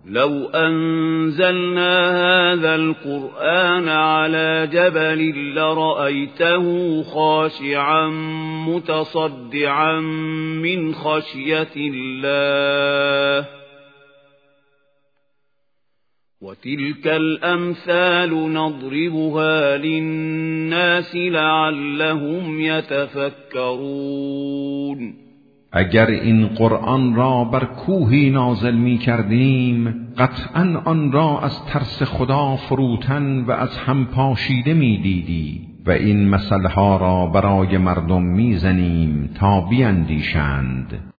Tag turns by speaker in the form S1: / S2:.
S1: لو أنزلنا هذا القرآن على جبل لرأيته خاشعا متصدعا من خشية الله وتلك الأمثال نضربها للناس لعلهم يتفكرون.
S2: اگر این قرآن را بر کوهی نازل می کردیم قطعاً آن را از ترس خدا فروتن و از هم پاشیده می دیدی و این مثلها را برای مردم می زنیم تا بیندیشند.